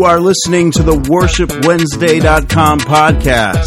You are listening to the WorshipWednesday.com podcast.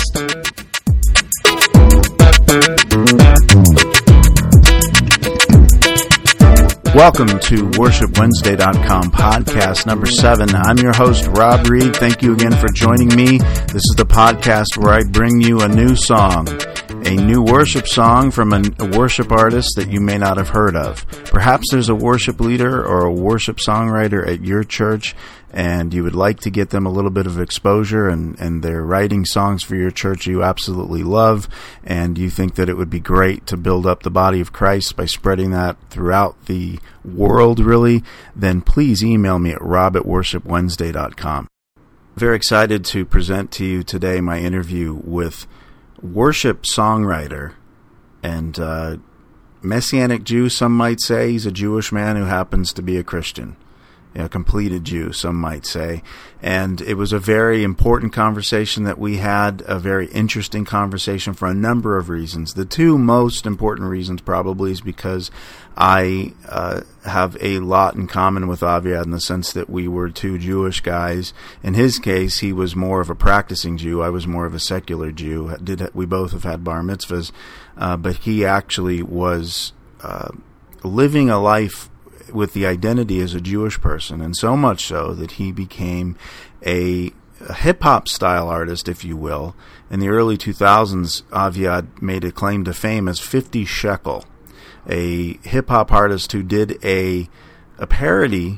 Welcome to WorshipWednesday.com podcast number 7. I'm your host, Rob Reed. Thank you again for joining me. This is the podcast where I bring you a new song, a new worship song from a worship artist that you may not have heard of. Perhaps there's a worship leader or a worship songwriter at your church, and you would like to get them a little bit of exposure, and they're writing songs for your church you absolutely love, and you think that it would be great to build up the body of Christ by spreading that throughout the world, really, then please email me at rob@worshipwednesday.com. Very excited to present to you today my interview with worship songwriter and Messianic Jew, some might say. He's a Jewish man who happens to be a Christian. A completed Jew, some might say. And it was a very important conversation that we had, a very interesting conversation for a number of reasons. The two most important reasons probably is because I have a lot in common with Aviad in the sense that we were two Jewish guys. In his case, he was more of a practicing Jew. I was more of a secular Jew. We both have had bar mitzvahs, but he actually was living a life with the identity as a Jewish person, and so much so that he became a hip-hop style artist, if you will. In the early 2000s, Aviad made a claim to fame as 50 Shekel, a hip-hop artist who did a parody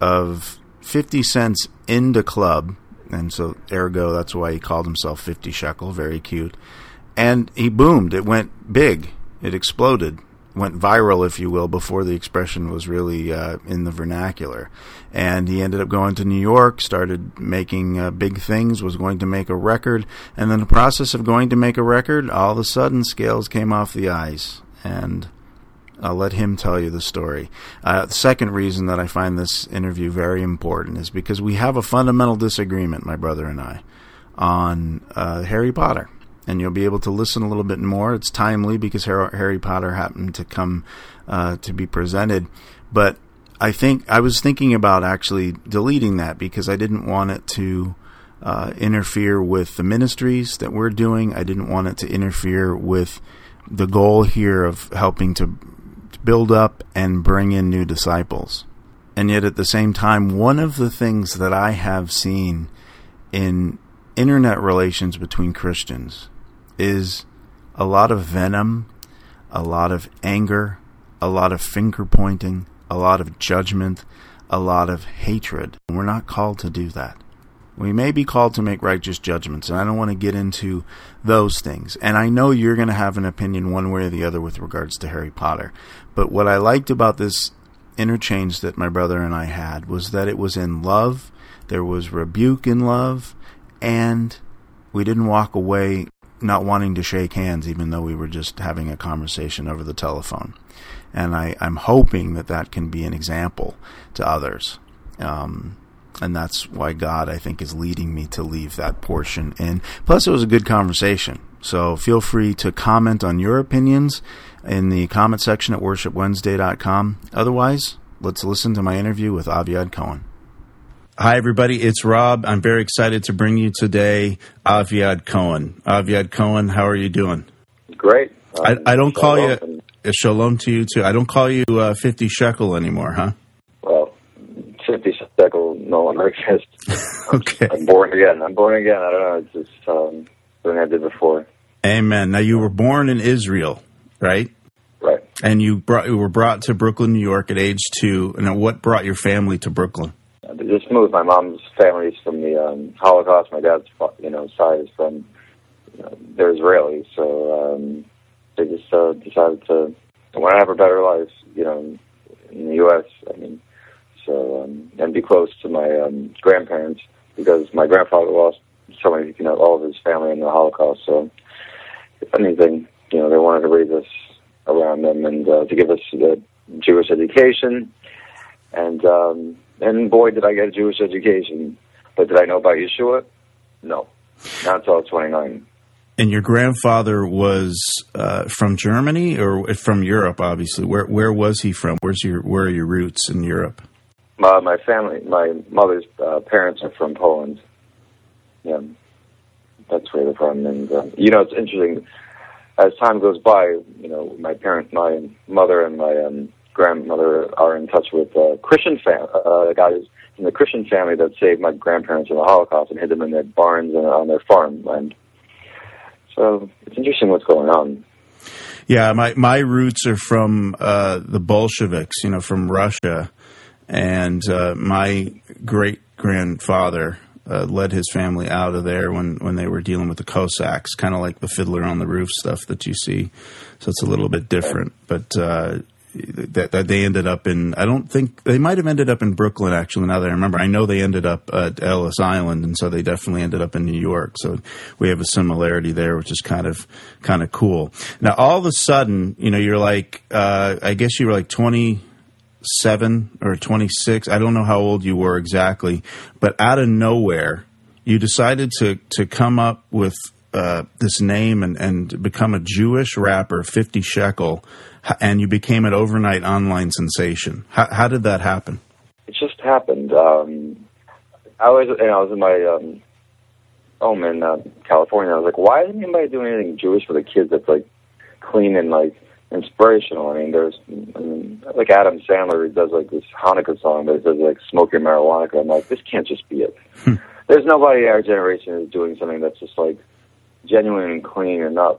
of 50 Cent's In Da Club, and so ergo, that's why he called himself 50 Shekel, very cute. And he boomed. It went big. It exploded. Went viral, if you will, before the expression was really in the vernacular. And he ended up going to New York, started making big things, was going to make a record, and in the process of going to make a record, all of a sudden scales came off the eyes. And I'll let him tell you the story. The second reason that I find this interview very important is because we have a fundamental disagreement, my brother and I, on Harry Potter. And you'll be able to listen a little bit more. It's timely because Harry Potter happened to come to be presented. But I was thinking about actually deleting that because I didn't want it to interfere with the ministries that we're doing. I didn't want it to interfere with the goal here of helping to build up and bring in new disciples. And yet at the same time, one of the things that I have seen in internet relations between Christians is a lot of venom, a lot of anger, a lot of finger-pointing, a lot of judgment, a lot of hatred. We're not called to do that. We may be called to make righteous judgments, and I don't want to get into those things. And I know you're going to have an opinion one way or the other with regards to Harry Potter. But what I liked about this interchange that my brother and I had was that it was in love, there was rebuke in love, and we didn't walk away not wanting to shake hands, even though we were just having a conversation over the telephone. And I'm hoping that can be an example to others. And that's why God, I think, is leading me to leave that portion in. Plus, it was a good conversation. So feel free to comment on your opinions in the comment section at worshipwednesday.com. Otherwise, let's listen to my interview with Aviad Cohen. Hi, everybody. It's Rob. I'm very excited to bring you today Aviad Cohen. Aviad Cohen, how are you doing? Great. I don't call you... Shalom to you, too. I don't call you 50 Shekel anymore, huh? Well, 50 Shekel no longer exists. Okay. I'm born again. I don't know. It's just something I did before. Amen. Now, you were born in Israel, right? Right. And you were brought to Brooklyn, New York at age 2. And what brought your family to Brooklyn? They just moved. My mom's family's from the Holocaust. My dad's, side is from, they're Israeli. So they just decided to want to have a better life, in the U.S. And be close to my grandparents because my grandfather lost all of his family in the Holocaust. So if anything, they wanted to raise us around them and to give us the Jewish education. And boy, did I get a Jewish education. But did I know about Yeshua? No. Not until I was 29. And your grandfather was from Germany or from Europe, obviously. Where was he from? Where are your roots in Europe? My family, my mother's parents are from Poland. Yeah, that's where they're from. And it's interesting. As time goes by, my mother and my grandmother are in touch with Christian guys in the Christian family that saved my grandparents in the Holocaust and hid them in their barns and on their farmland. So it's interesting what's going on. Yeah, my roots are from the Bolsheviks, from Russia, and my great-grandfather led his family out of there when they were dealing with the Cossacks, kind of like the Fiddler on the Roof stuff that you see. So it's a little bit different, but that they ended up in, I don't think, they might have ended up in Brooklyn, actually, now that I remember. I know they ended up at Ellis Island, and so they definitely ended up in New York. So we have a similarity there, which is kind of cool. Now, all of a sudden, you're like, I guess you were like 27 or 26. I don't know how old you were exactly, but out of nowhere, you decided to come up with this name and become a Jewish rapper, 50 Shekel, and you became an overnight online sensation. How did that happen? It just happened. I was in my home in California. I was like, why isn't anybody doing anything Jewish for the kids that's like clean and like inspirational? I mean, like Adam Sandler, he does like this Hanukkah song, but it says like smoke your marijuana. I'm like, this can't just be it. There's nobody in our generation who's doing something that's just like genuine and clean and not,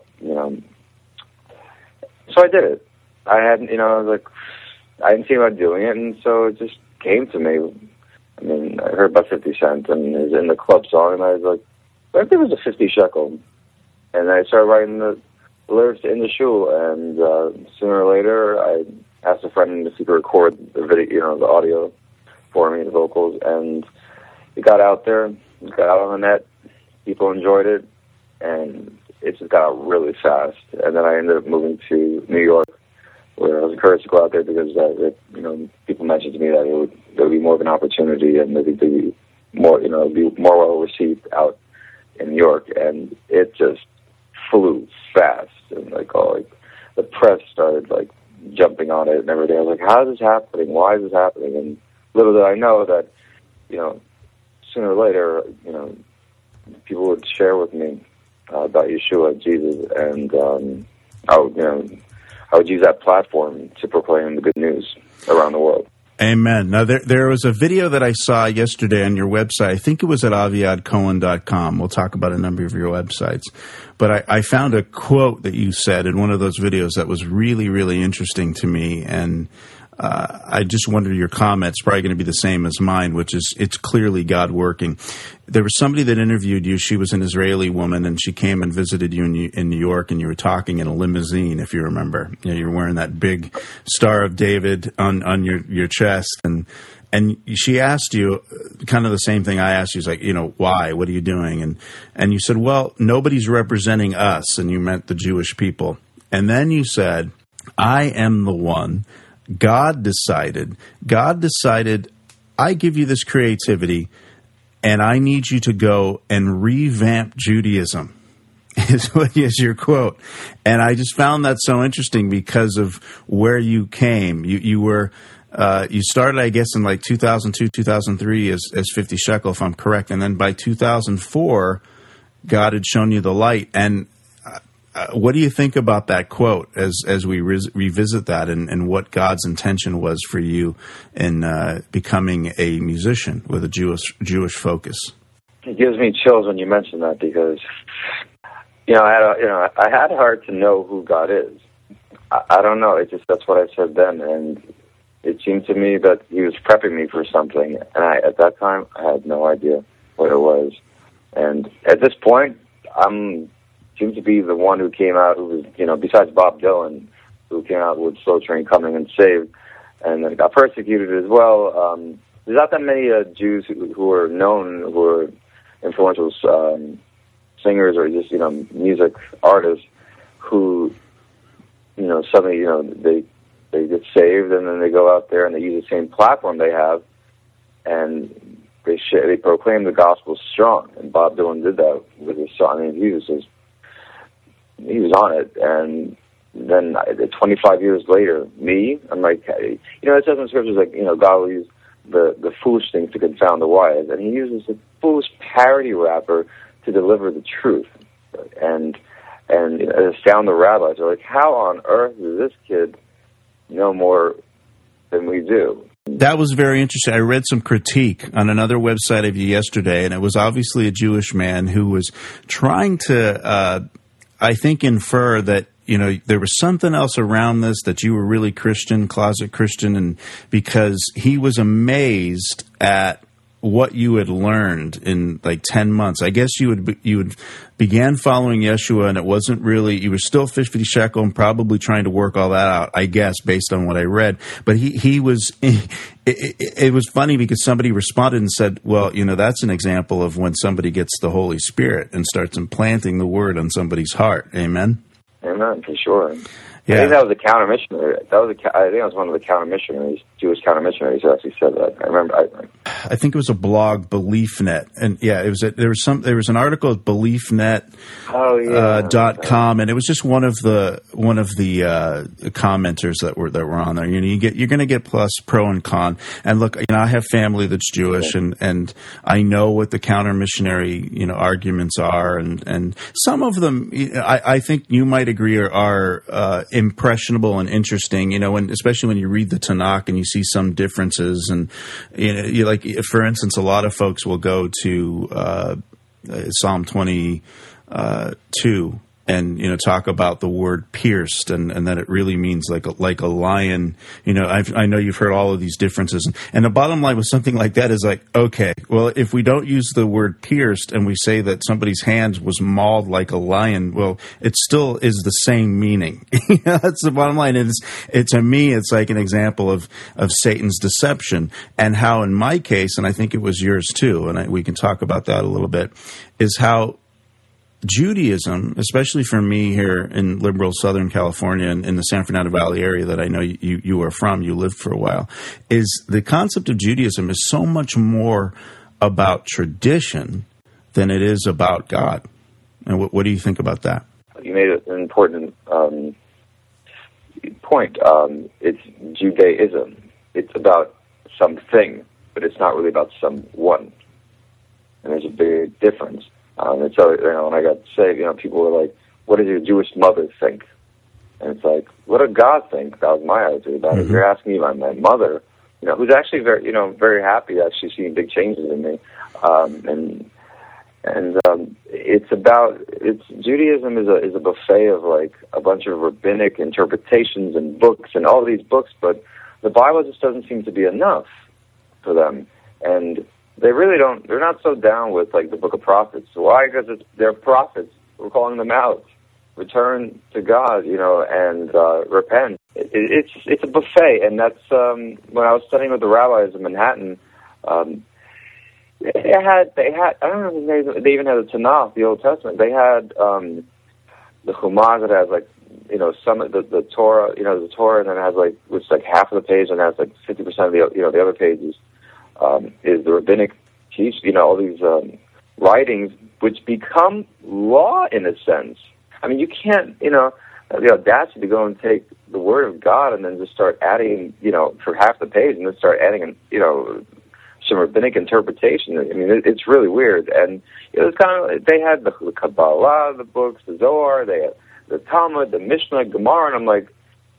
So I did it. I hadn't, I was like, I didn't see about doing it, and so it just came to me. I mean, I heard about 50 Cent, and it was in the club song, and I was like, what if there was a 50 Shekel? And I started writing the lyrics in the shul, and sooner or later, I asked a friend if he could record the video, the audio for me, the vocals, and it got out there, it got out on the net, people enjoyed it, and it just got out really fast. And then I ended up moving to New York, where I was encouraged to go out there because people mentioned to me that there would be more of an opportunity and maybe be more, be more well received out in New York, and it just flew fast, and the press started like jumping on it and everything. I was like, how is this happening? Why is this happening? And little did I know that, sooner or later, people would share with me about Yeshua, Jesus, and I would use that platform to proclaim the good news around the world. Amen. Now, there was a video that I saw yesterday on your website. I think it was at aviadcohen.com. We'll talk about a number of your websites. But I found a quote that you said in one of those videos that was really, really interesting to me. And I just wondered your comments, probably going to be the same as mine, which is, it's clearly God working. There was somebody that interviewed you. She was an Israeli woman, and she came and visited you in New York, and you were talking in a limousine, if you remember. You were wearing that big Star of David on your chest, and she asked you kind of the same thing I asked you. She's like, why? What are you doing? And you said, well, nobody's representing us, and you meant the Jewish people. And then you said, I am the one. God decided, I give you this creativity, and I need you to go and revamp Judaism, is your quote. And I just found that so interesting because of where you came. You were, you started, I guess, in like 2002, 2003 as 50 Shekel, if I'm correct. And then by 2004, God had shown you the light. And what do you think about that quote as we revisit that and what God's intention was for you in becoming a musician with a Jewish focus? It gives me chills when you mention that because, I had a heart to know who God is. I don't know. That's what I said then, and it seemed to me that He was prepping me for something, and at that time I had no idea what it was. And at this point, seemed to be the one who came out, who was, besides Bob Dylan, who came out with Slow Train Coming and Saved, and then got persecuted as well. There's not that many Jews who are known, who are influential singers or just, music artists who, suddenly, they get saved and then they go out there and they use the same platform they have and they proclaim the gospel strong. And Bob Dylan did that with his song. I mean, he was on it, and then 25 years later, I'm like, it says in scriptures like, God will use the foolish things to confound the wise, and he uses a foolish parody rapper to deliver the truth, and astound the rabbis. They're like, how on earth does this kid know more than we do? That was very interesting. I read some critique on another website of you yesterday, and it was obviously a Jewish man who was trying to, I think, infer that, you know, there was something else around this, that you were really Christian, closet Christian, and because he was amazed at what you had learned in like 10 months. I guess you would began following Yeshua, and it wasn't really, you were still 50 shekel and probably trying to work all that out, I guess, based on what I read. But he was, it was funny because somebody responded and said, well, you know, that's an example of when somebody gets the Holy Spirit and starts implanting the word on somebody's heart. Amen? Amen, for sure. Yeah. I think that was a counter missionary. I think that was one of the counter missionaries, Jewish counter missionaries, who actually said that. I remember. I think it was a blog, BeliefNet, and yeah, it was. There was an article at BeliefNet. .com, and it was just one of the commenters that were on there. You know, you're going to get plus pro and con. And look, you know, I have family that's Jewish, and I know what the counter missionary, you know, arguments are, and some of them, I think you might agree are impressionable and interesting. You know, especially when you read the Tanakh and you see some differences, and you know, you like, for instance, a lot of folks will go to Psalm 22 and, you know, talk about the word pierced and that it really means like a lion. You know, I know you've heard all of these differences, and the bottom line with something like that is like, okay, well, if we don't use the word pierced and we say that somebody's hand was mauled like a lion, well, it still is the same meaning. That's the bottom line. To me, it's like an example of Satan's deception, and how in my case, and I think it was yours too, and we can talk about that a little bit, is how Judaism, especially for me here in liberal Southern California and in the San Fernando Valley area that I know you are from, you lived for a while, is the concept of Judaism is so much more about tradition than it is about God. And what do you think about that? You made an important point. It's Judaism. It's about something, but it's not really about someone. And there's a big difference. And so, you know, when I got saved, you know, people were like, what does your Jewish mother think? And it's like, what does God think? That was my attitude about it. If you're asking me about my mother, you know, who's actually very happy that she's seeing big changes in me. It's Judaism is a buffet of like a bunch of rabbinic interpretations and books and all these books, but the Bible just doesn't seem to be enough for them. And they really don't. They're not so down with like the Book of Prophets. Why? Because they're prophets. We're calling them out. Return to God, you know, and repent. It's a buffet, and that's when I was studying with the rabbis in Manhattan. They had. I don't know if they even had the Tanakh, the Old Testament. They had the Chumash that has like, you know, some of the Torah, you know, the Torah, and then it has like, which is like half of the page, and has like 50% of the, you know, the other pages. Is the rabbinic teach, you know, all these writings which become law in a sense. I mean, you can't, you know, the audacity to go and take the Word of God and then just start adding, you know, for half the page and then start adding, you know, some rabbinic interpretation. I mean, it's really weird. And you know, it's kind of, they had the Kabbalah, the books, the Zohar, they had the Talmud, the Mishnah, Gemara, and I'm like,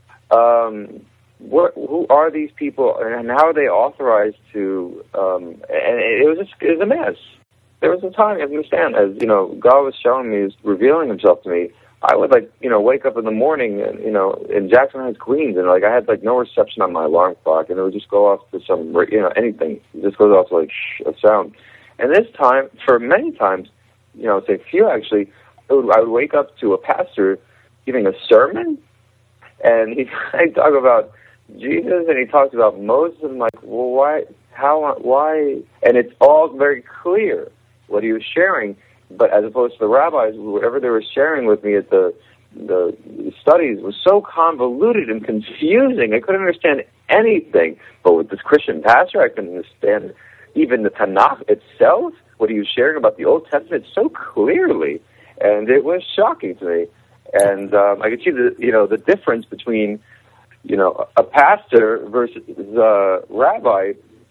who are these people, and how are they authorized to? And it was a mess. There was a time, I understand, as you know, God was showing me, revealing Himself to me. I would like, you know, wake up in the morning, and you know, in Jackson Heights, Queens, and like I had like no reception on my alarm clock, and it would just go off to some, you know, anything. It just goes off to like a sound. And this time, for many times, you know, say few actually, I would wake up to a pastor giving a sermon, and he'd talk about Jesus, and he talks about Moses, and I'm like, well, why? And it's all very clear what he was sharing, but as opposed to the rabbis, whatever they were sharing with me at the studies was so convoluted and confusing. I couldn't understand anything. But with this Christian pastor, I can understand even the Tanakh itself, what he was sharing about the Old Testament so clearly, and it was shocking to me. And I could see the difference between, you know, a pastor versus a rabbi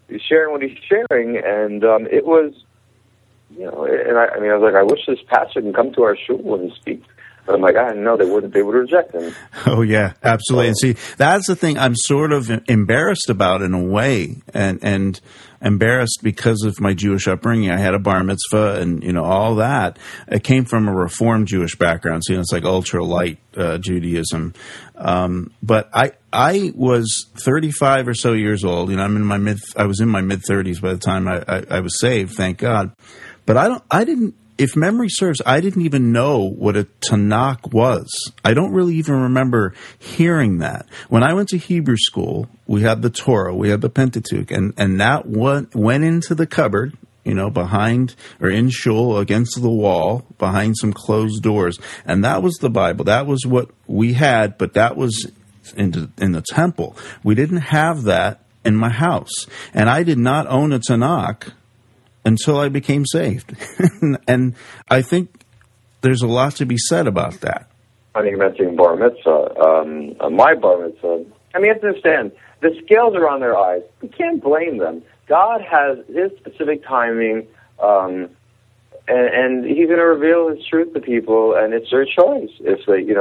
sharing what he's sharing, and it was, and I was like, I wish this pastor can come to our shul and speak. But I'm like, I didn't know they would reject him. Oh, yeah, absolutely. And see, that's the thing I'm sort of embarrassed about in a way, and embarrassed because of my Jewish upbringing. I had a bar mitzvah and, all that. It came from a Reformed Jewish background, so, it's like ultra-light Judaism. But I was 35 or so years old. I was in my mid-30s by the time I was saved, thank God. But if memory serves, I didn't even know what a Tanakh was. I don't really even remember hearing that. When I went to Hebrew school, we had the Torah, we had the Pentateuch, and that went into the cupboard, behind or in shul against the wall, behind some closed doors. And that was the Bible. That was what we had, but that was in the temple. We didn't have that in my house. And I did not own a Tanakh until I became saved. And I think there's a lot to be said about that. I think you mentioned bar mitzvah. My bar mitzvah, you have to understand, the scales are on their eyes. We can't blame them. God has his specific timing, and he's going to reveal his truth to people, and it's their choice if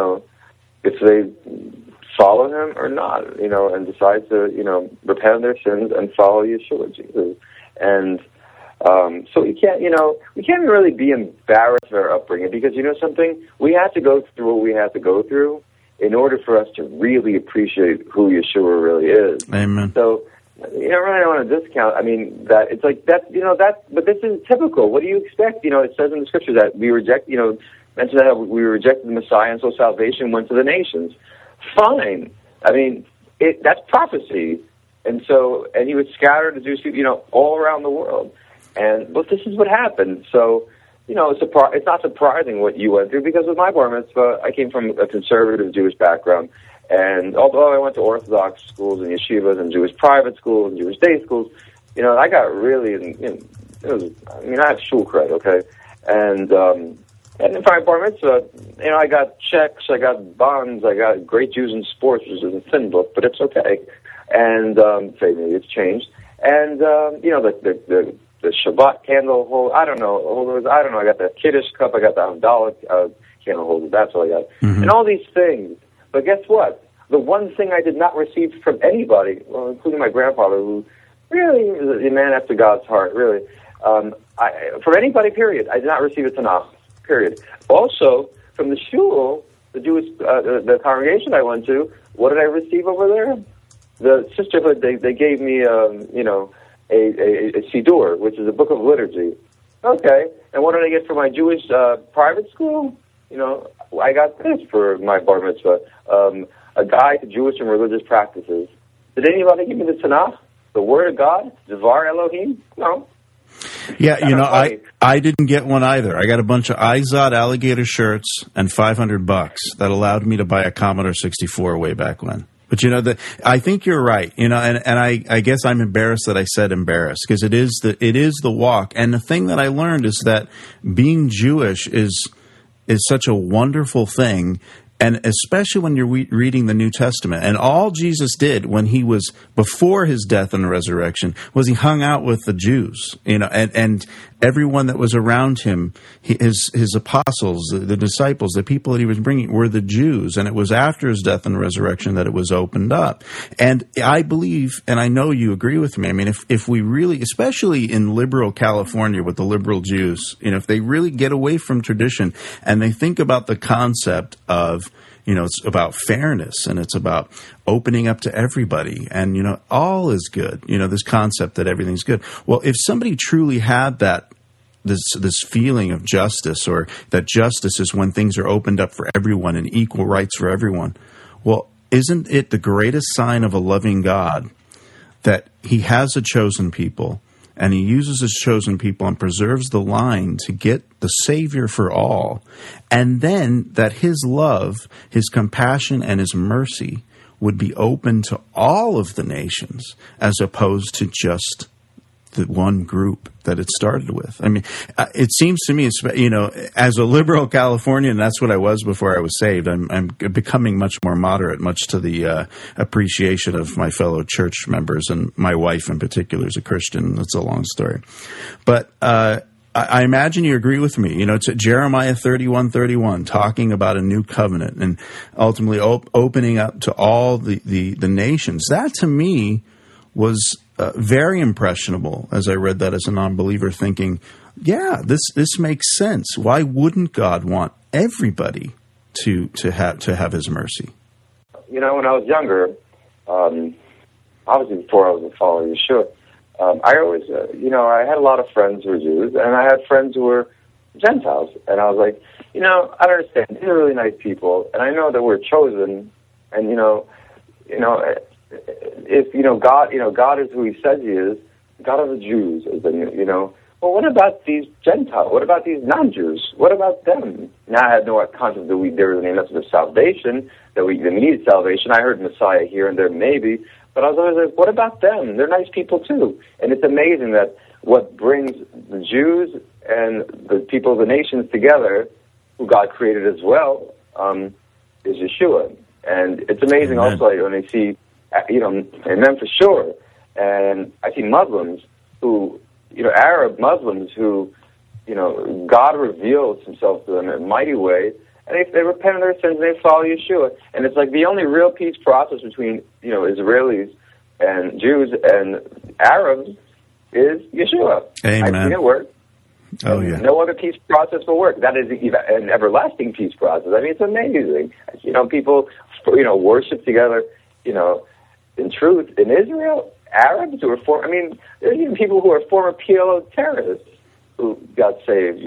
they follow him or not, and decide to, repent of their sins and follow Yeshua, Jesus. And so we can't really be embarrassed of our upbringing, because something, we have to go through what we have to go through in order for us to really appreciate who Yeshua really is. Amen. So, really don't want to discount. That it's like that. But this is typical. What do you expect? It says in the scripture that we reject. Mentioned that we rejected the Messiah, and so salvation went to the nations. Fine. That's prophecy. And he would scatter the Jews, all around the world. But this is what happened. So, it's not surprising what you went through, because with my bar mitzvah, I came from a conservative Jewish background. And although I went to Orthodox schools and yeshivas and Jewish private schools and Jewish day schools, I got really, I have shul cred, okay? And in my bar mitzvah, I got checks, I got bonds, I got Great Jews in Sports, which is a thin book, but it's okay. And, maybe it's changed. And, the Shabbat candle holder, I don't know, I got the Kiddush cup, I got the Havdalah candle holder, that's all I got. Mm-hmm. And all these things. But guess what? The one thing I did not receive from anybody, well, including my grandfather, who really is a man after God's heart, really, from anybody, period, I did not receive a Tanakh, period. Also, from the shul, the Jewish, the congregation I went to, what did I receive over there? The sisterhood, they gave me, a Siddur, which is a book of liturgy. Okay, and what did I get for my Jewish private school? I got this for my bar mitzvah, a guide to Jewish and religious practices. Did anybody give me the Tanakh, the Word of God, Devar Elohim? No. Yeah, I didn't get one either. I got a bunch of Izod alligator shirts and $500 that allowed me to buy a Commodore 64 way back when. But I think you're right. And I guess I'm embarrassed that I said embarrassed, because it is the walk. And the thing that I learned is that being Jewish is such a wonderful thing. And especially when you're reading the New Testament. And all Jesus did when he was before his death and resurrection was he hung out with the Jews, and everyone that was around him, his apostles, the disciples, the people that he was bringing were the Jews. And it was after his death and resurrection that it was opened up. And I believe, and I know you agree with me, if we really, especially in liberal California with the liberal Jews, if they really get away from tradition and they think about the concept of, it's about fairness, and it's about opening up to everybody, and, all is good. This concept that everything's good. Well, if somebody truly had this feeling of justice, or that justice is when things are opened up for everyone and equal rights for everyone, well, isn't it the greatest sign of a loving God that he has a chosen people, and he uses his chosen people and preserves the line to get the Savior for all, and then that his love, his compassion, and his mercy would be open to all of the nations, as opposed to just the one group that it started with. I mean, it seems to me, as a liberal Californian, that's what I was before I was saved. I'm becoming much more moderate, much to the appreciation of my fellow church members, and my wife in particular is a Christian. That's a long story. But I imagine you agree with me. It's Jeremiah 31:31, talking about a new covenant and ultimately opening up to all the nations. That, to me, was very impressionable as I read that as a non-believer, thinking, yeah, this makes sense. Why wouldn't God want everybody to have His mercy? When I was younger, obviously before I was a follower of Yeshua, I always, I had a lot of friends who were Jews, and I had friends who were Gentiles, and I was like, I don't understand. These are really nice people, and I know that we're chosen, and if God is who He says He is, God of the Jews, well, what about these Gentiles? What about these non-Jews? What about them? Now, I had no concept that there was any message of salvation, that we need salvation. I heard Messiah here and there, maybe. But I was always like, what about them? They're nice people too. And it's amazing that what brings the Jews and the people of the nations together, who God created as well, is Yeshua. And it's amazing also when I see, amen for sure. And I see Muslims who, Arab Muslims who, God reveals Himself to them in a mighty way. And if they repent of their sins, they follow Yeshua. And it's like the only real peace process between, Israelis and Jews and Arabs is Yeshua. Amen. I've seen it work. Oh, yeah. No other peace process will work. That is an everlasting peace process. I mean, it's amazing. People, worship together, in truth. In Israel, Arabs who are there's even people who are former PLO terrorists who got saved.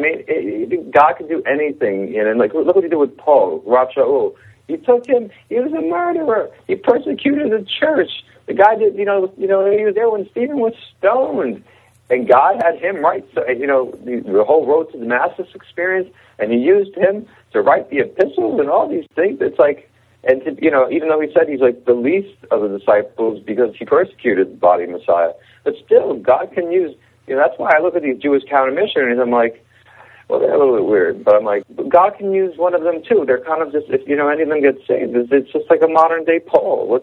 God can do anything. And look what He did with Paul, Rav Shaul. He took him. He was a murderer. He persecuted the church. The guy did. He was there when Stephen was stoned, and God had him write. The whole road to Damascus experience, and He used him to write the epistles and all these things. It's like, and even though He said He's like the least of the disciples because He persecuted the body of Messiah, but still, God can use. That's why I look at these Jewish counter-missionaries, I'm like, well, they're a little bit weird, but I'm like, God can use one of them too. They're kind of just, if any of them get saved, it's just like a modern-day Paul.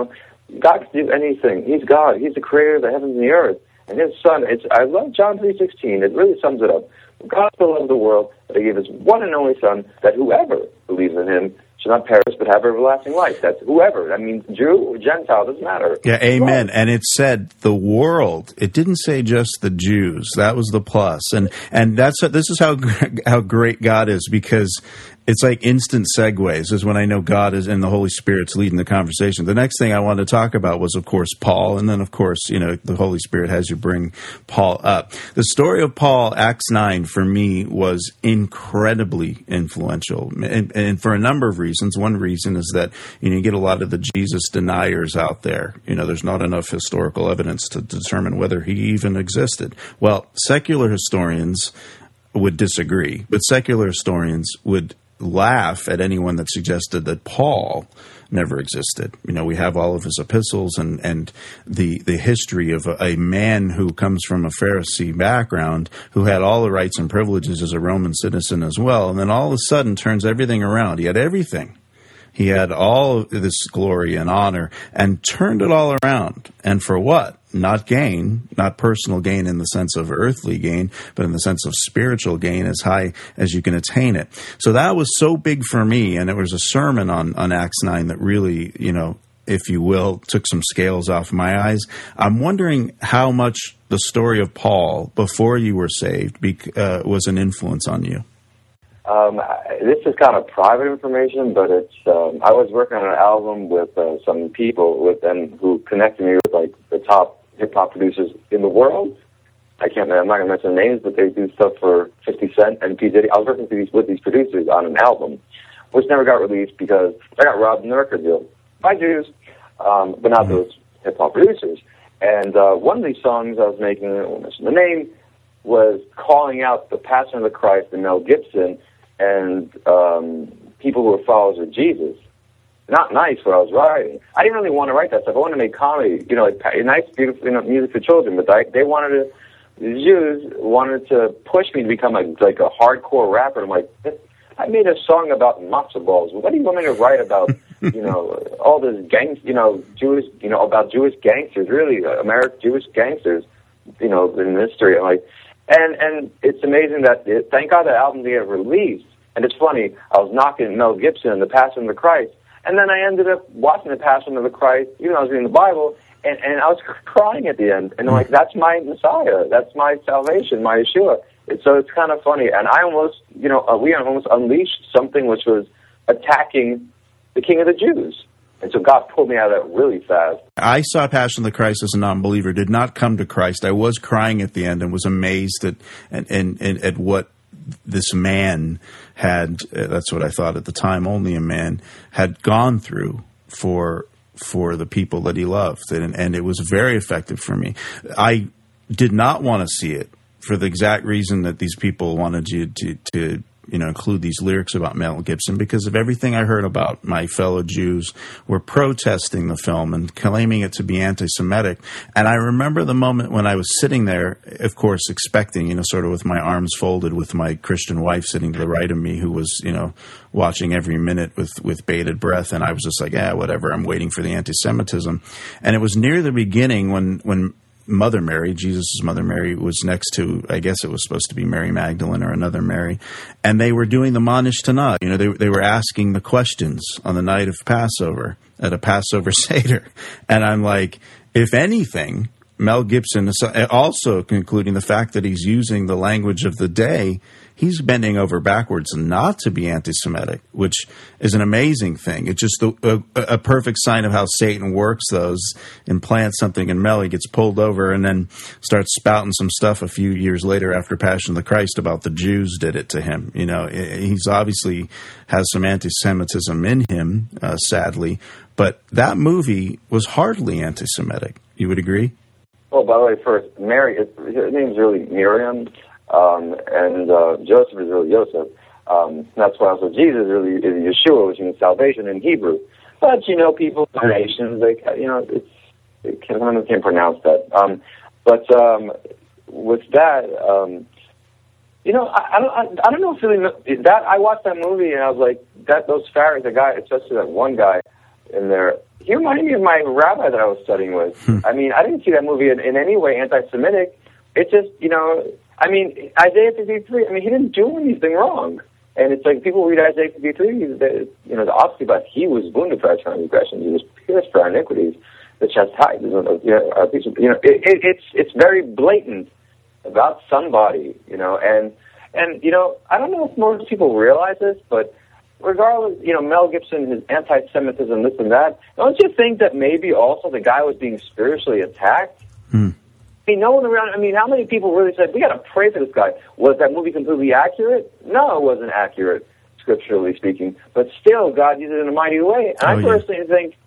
God can do anything. He's God. He's the creator of the heavens and the earth. And His Son, I love John 3:16. It really sums it up. God so loved the world that He gave His one and only Son, that whoever believes in Him should not perish but have everlasting life. That's whoever. That means Jew or Gentile, doesn't matter. Yeah, amen. And it said the world. It didn't say just the Jews. That was the plus. And this is how great God is, because it's like instant segues is when I know God is and the Holy Spirit's leading the conversation. The next thing I wanted to talk about was, of course, Paul. And then, of course, the Holy Spirit has you bring Paul up. The story of Paul, Acts 9, for me, was incredibly influential. And for a number of reasons. One reason is that, you get a lot of the Jesus deniers out there. There's not enough historical evidence to determine whether He even existed. Well, secular historians would disagree, but secular historians would laugh at anyone that suggested that Paul never existed. We have all of his epistles and the history of a man who comes from a Pharisee background, who had all the rights and privileges as a Roman citizen as well, and then all of a sudden turns everything around. He had everything. He had all of this glory and honor and turned it all around. And for what? Not gain, not personal gain in the sense of earthly gain, but in the sense of spiritual gain as high as you can attain it. So that was so big for me. And it was a sermon on Acts 9 that really, if you will, took some scales off my eyes. I'm wondering how much the story of Paul before you were saved was an influence on you. This is kind of private information, but it's. I was working on an album with some people who connected me with the top hip hop producers in the world. I'm not going to mention names, but they do stuff for 50 Cent and P. Diddy. I was working with these producers on an album, which never got released because I got robbed in the record deal by Jews, but not those hip hop producers. And one of these songs I was making, I won't mention the name, was calling out the Passion of the Christ and Mel Gibson and people who are followers of Jesus. not nice what I was writing. I didn't really want to write that stuff. I wanted to make comedy, like nice, beautiful, music for children. But the Jews wanted to push me to become a hardcore rapper. I'm like, I made a song about matzo balls. What do you want me to write about? All this Jewish, about Jewish gangsters, really American Jewish gangsters, in history. I'm like, and it's amazing that thank God that album got released. And it's funny, I was knocking Mel Gibson and The Passion of the Christ, and then I ended up watching The Passion of the Christ, even though I was reading the Bible, and I was crying at the end. And I'm like, that's my Messiah, that's my salvation, my Yeshua. So it's kind of funny, and I almost, we almost unleashed something which was attacking the King of the Jews. And so God pulled me out of that really fast. I saw Passion of the Christ as a non-believer, did not come to Christ. I was crying at the end and was amazed at what this man had, that's what I thought at the time, only a man, had gone through for the people that he loved. And it was very effective for me. I did not want to see it for the exact reason that these people wanted you to include these lyrics about Mel Gibson, because of everything I heard about my fellow Jews were protesting the film and claiming it to be anti-Semitic. And I remember the moment when I was sitting there, of course, expecting, sort of with my arms folded with my Christian wife sitting to the right of me, who was, watching every minute with bated breath. And I was just like, whatever, I'm waiting for the anti-Semitism. And it was near the beginning when Mother Mary, Jesus' Mother Mary, was next to, I guess it was supposed to be Mary Magdalene or another Mary, and they were doing the Manish Tanah. They were asking the questions on the night of Passover at a Passover Seder. And I'm like, if anything, Mel Gibson, also concluding the fact that he's using the language of the day, he's bending over backwards not to be anti-Semitic, which is an amazing thing. It's just a perfect sign of how Satan works those, implants something in Mel, he gets pulled over and then starts spouting some stuff a few years later after Passion of the Christ about the Jews did it to him. He's obviously has some anti-Semitism in him, sadly, but that movie was hardly anti-Semitic. You would agree? Oh, by the way, first, Mary, her name's really Miriam. And Joseph is really Joseph. That's why also Jesus really is Yeshua, which means salvation in Hebrew. But people, nations, can't pronounce that. With that, I don't know if really that I watched that movie and I was like, those Pharisees, the guy, especially that one guy in there, he reminded me of my rabbi that I was studying with. I mean, I didn't see that movie in any way anti-Semitic. It just, Isaiah 53, he didn't do anything wrong. And it's like people read Isaiah 53, the opposite, but he was wounded for our transgressions, he was pierced for our iniquities, the chastisement of our peace. It's very blatant about somebody, and I don't know if most people realize this, but regardless, Mel Gibson, his anti-Semitism, this and that, don't you think that maybe also the guy was being spiritually attacked? No one around, how many people really said, we got to pray for this guy? Was that movie completely accurate? No, it wasn't accurate, scripturally speaking. But still, God used it in a mighty way. And I personally think,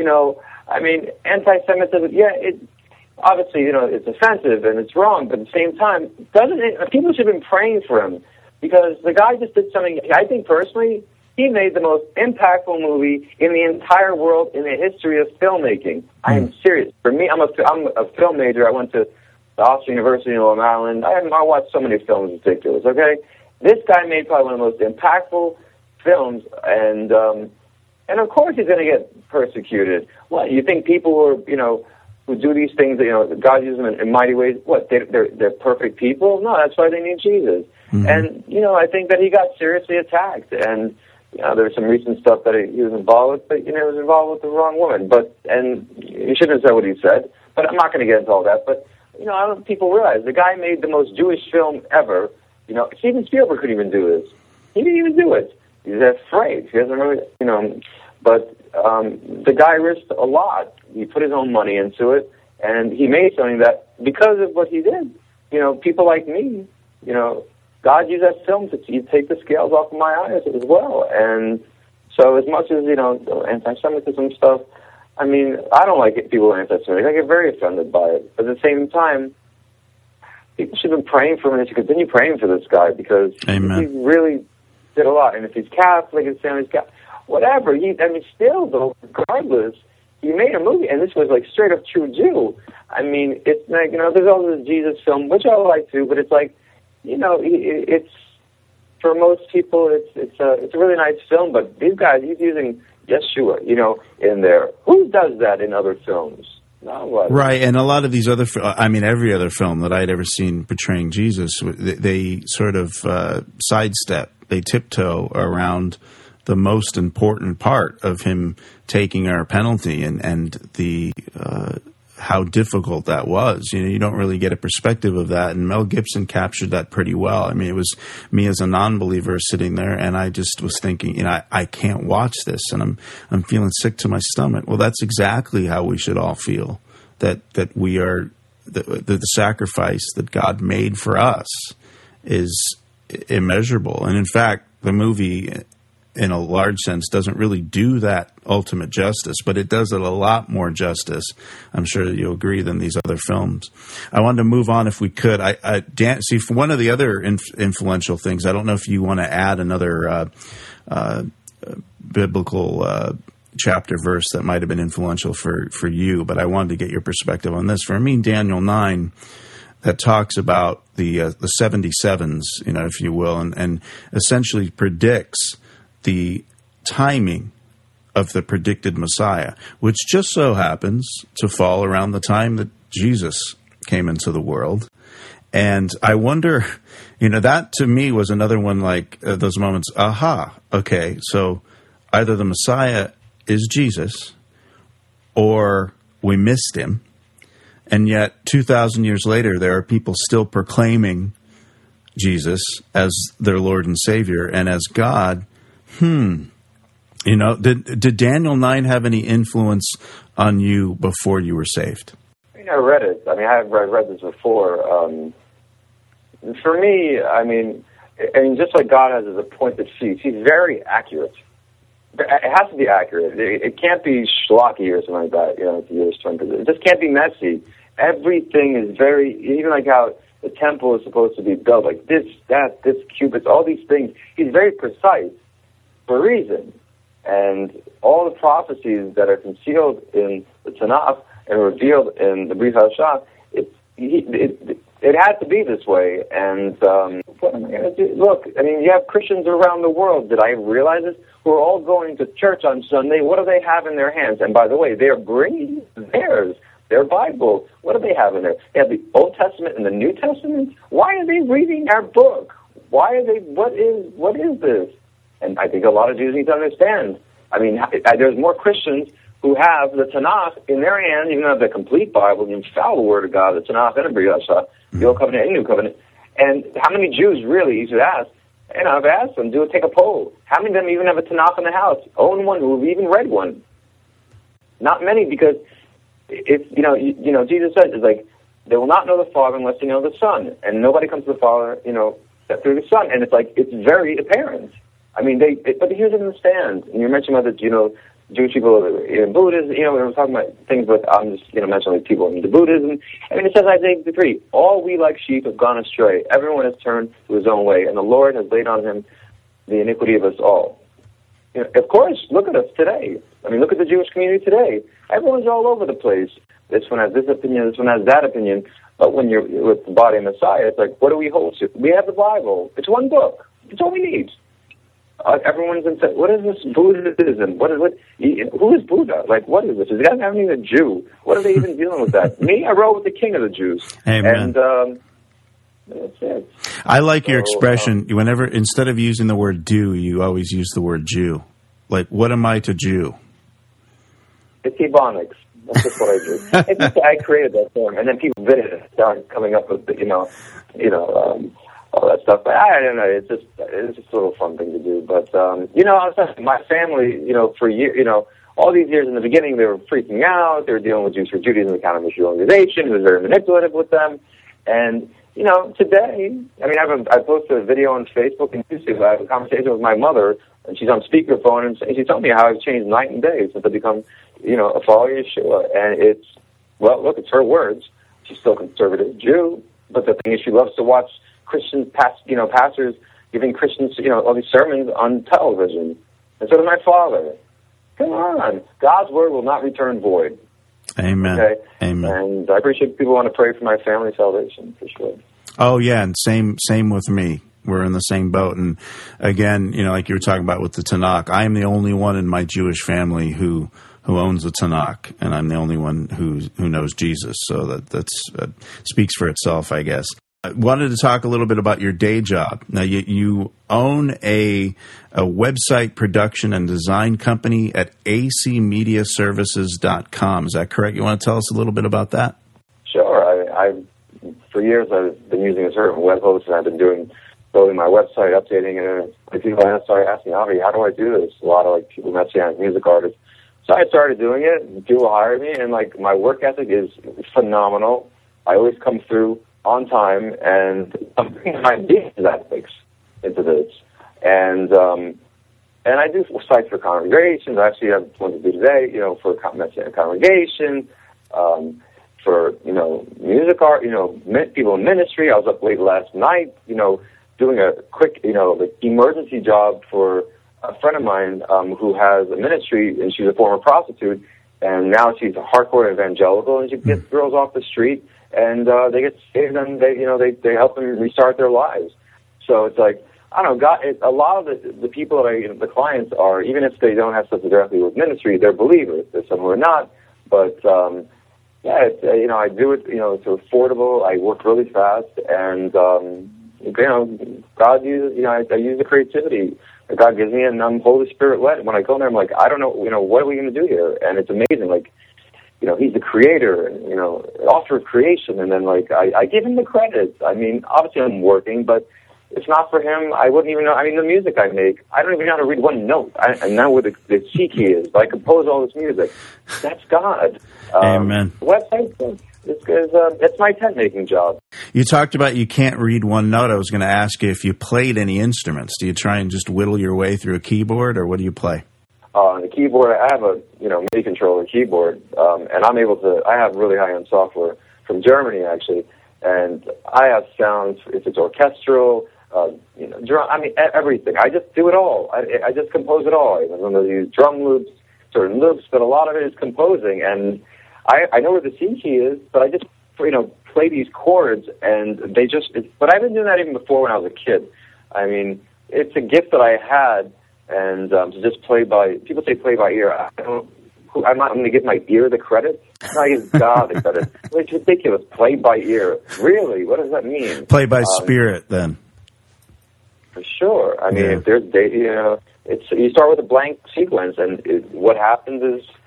anti-Semitism, obviously, it's offensive and it's wrong, but at the same time, people should have been praying for him, because the guy just did something, I think personally, he made the most impactful movie in the entire world in the history of filmmaking. I am serious. For me, I'm a film major. I went to the Austrian University in Long Island. I watched so many films, it's ridiculous, okay? This guy made probably one of the most impactful films, and of course he's going to get persecuted. What, you think people who do these things, God uses them in mighty ways, what, they're perfect people? No, that's why they need Jesus. Mm-hmm. And, I think that he got seriously attacked, and there was some recent stuff that he was involved with, but, he was involved with the wrong woman. And he shouldn't have said what he said, but I'm not going to get into all that. But, I don't think people realize the guy made the most Jewish film ever. Steven Spielberg couldn't even do this. He didn't even do it. He was afraid. He doesn't really, but the guy risked a lot. He put his own money into it, and he made something that, because of what he did, people like me, God used that film to take the scales off of my eyes as well. And so as much as, anti-Semitism stuff, I don't like it, people are anti-Semitic. I get very offended by it. But at the same time, people should have been praying for him. They should continue praying for this guy, because he really did a lot. And if he's Catholic, his family's Catholic, whatever. Still, though, regardless, he made a movie, and this was like straight up true Jew. I mean, it's like, there's all this Jesus film, which I like too, but it's like, it's, for most people, it's a really nice film, but these guys, he's using Yeshua, in there. Who does that in other films? Nobody. Right, and a lot of these other, every other film that I'd ever seen portraying Jesus, they sort of sidestep, they tiptoe around the most important part of him taking our penalty and the how difficult that was. You don't really get a perspective of that, and Mel Gibson captured that pretty well. I mean, it was me as a non-believer sitting there, and I just was thinking, I can't watch this, and I'm feeling sick to my stomach. Well, that's exactly how we should all feel, that we are the sacrifice that God made for us is immeasurable. And in fact, the movie, in a large sense, doesn't really do that ultimate justice, but it does it a lot more justice, I'm sure that you'll agree, than these other films. I wanted to move on if we could. See, for one of the other influential things, I don't know if you want to add another biblical chapter verse that might have been influential for you, but I wanted to get your perspective on this. For me, Daniel 9, that talks about the 77s, if you will, and essentially predicts the timing of the predicted Messiah, which just so happens to fall around the time that Jesus came into the world. And I wonder, that to me was another one like those moments, okay, so either the Messiah is Jesus or we missed him. And yet 2,000 years later, there are people still proclaiming Jesus as their Lord and Savior and as God. Did Daniel 9 have any influence on you before you were saved? I read it. I read this before. For me, just like God has a pointed feet, he's very accurate. It has to be accurate. It can't be schlocky or something like that, it just can't be messy. Everything is very, even like how the temple is supposed to be built, like this cubits, all these things. He's very precise for a reason. And all the prophecies that are concealed in the Tanakh and revealed in the Brit Hadashah, it had to be this way. And what am I going to do? Look, you have Christians around the world. Did I realize this? Who are all going to church on Sunday. What do they have in their hands? And by the way, they're bringing theirs, their Bible. What do they have in there? They have the Old Testament and the New Testament. Why are they reading our book? Why are they? What is this? And I think a lot of Jews need to understand. There's more Christians who have the Tanakh in their hands, even though the complete Bible, the infallible Word of God, the Tanakh and the Brit Hadashah, the Old Covenant and New Covenant. And how many Jews really, you should ask, and I've asked them, take a poll. How many of them even have a Tanakh in the house? Own one, who have even read one? Not many, because it's, Jesus said, it's like, they will not know the Father unless they know the Son. And nobody comes to the Father, except through the Son. And it's like, it's very apparent. But here's what I understand. And you mentioned about the, Jewish people in Buddhism, we were talking about things, but I'm just, mentioning people into Buddhism. It says, Isaiah 53, all we like sheep have gone astray. Everyone has turned to his own way, and the Lord has laid on him the iniquity of us all. Of course, look at us today. Look at the Jewish community today. Everyone's all over the place. This one has this opinion, this one has that opinion. But when you're with the body of Messiah, it's like, what do we hold to? We have the Bible. It's one book. It's all we need. Everyone's in. What is this Buddhism? Who is Buddha? Like, what is this? Is the guy having a Jew? What are they even dealing with that? Me, I roll with the king of the Jews. Amen. And that's it. I like your expression. Whenever, instead of using the word "do," you always use the word "Jew." Like, what am I to Jew? It's Ebonics. That's just what I do. It's just, I created that term, and then people bid it, start coming up with, all that stuff. But I don't know. It's just a little fun thing to do. But my family, for years, all these years in the beginning, they were freaking out. They were dealing with Jews for Judaism, the kind of issue organization. It was very manipulative with them. And today, I posted a video on Facebook and YouTube. I have a conversation with my mother, and she's on speakerphone, and she told me how I've changed night and day since I've become, a follower of Yeshua. And it's it's her words. She's still a conservative Jew, but the thing is, she loves to watch Christians, pastors giving Christians, all these sermons on television. and so does my father. Come on. God's word will not return void. Amen. Okay? Amen. And I appreciate people want to pray for my family's salvation, for sure. Oh, yeah, and same with me. We're in the same boat. And again, like you were talking about with the Tanakh, I am the only one in my Jewish family who owns the Tanakh, and I'm the only one who knows Jesus. So that speaks for itself, I guess. I wanted to talk a little bit about your day job. Now, you own a website production and design company at acmediaservices.com. Is that correct? You want to tell us a little bit about that? Sure. For years, I've been using a certain web host, and I've been building my website, updating it. And people started asking, Avi, how do I do this? A lot of people, Messianic music artists. So I started doing it, and people hired me, and my work ethic is phenomenal. I always come through on time, and I'm bringing my business ethics into this. And I do sites for congregations. I actually have one to do today, for a Messianic congregation, for, music art, people in ministry. I was up late last night, doing a quick, emergency job for a friend of mine who has a ministry, and she's a former prostitute, and now she's a hardcore evangelical, and she gets girls off the street, and they get saved, and they help them restart their lives. So it's like, I don't know, God. A lot of the people that the clients are, even if they don't have something directly with ministry, they're believers. There's some who are not, but I do it. It's affordable. I work really fast, and God uses. I use the creativity that God gives me, and I'm Holy Spirit led. When I go there, I'm like, I don't know. What are we going to do here? And it's amazing. He's the creator, and, author of creation, and then I give him the credit. I mean, obviously I'm working, but if not for him, I wouldn't even know. I mean, the music I make, I don't even know how to read one note. I know where the C key is, but I compose all this music. That's God. Amen. Website, it's my tent-making job. You talked about you can't read one note. I was going to ask you if you played any instruments. Do you try and just whittle your way through a keyboard, or what do you play? On the keyboard, I have a MIDI controller keyboard, and I'm able to. I have really high-end software from Germany, actually, and I have sounds. If it's orchestral, drum. I mean, everything. I just do it all. I just compose it all. I'm going to use drum loops, certain loops, but a lot of it is composing, and I know where the C key is, but I just play these chords, and they just. But I've been doing that even before when I was a kid. I mean, it's a gift that I had. And to just people say play by ear. I'm not going to give my ear the credit. I'm not going to give God the credit. It's ridiculous. Play by ear. Really? What does that mean? Play by spirit, then. For sure. I mean, if there's you start with a blank sequence, and what happens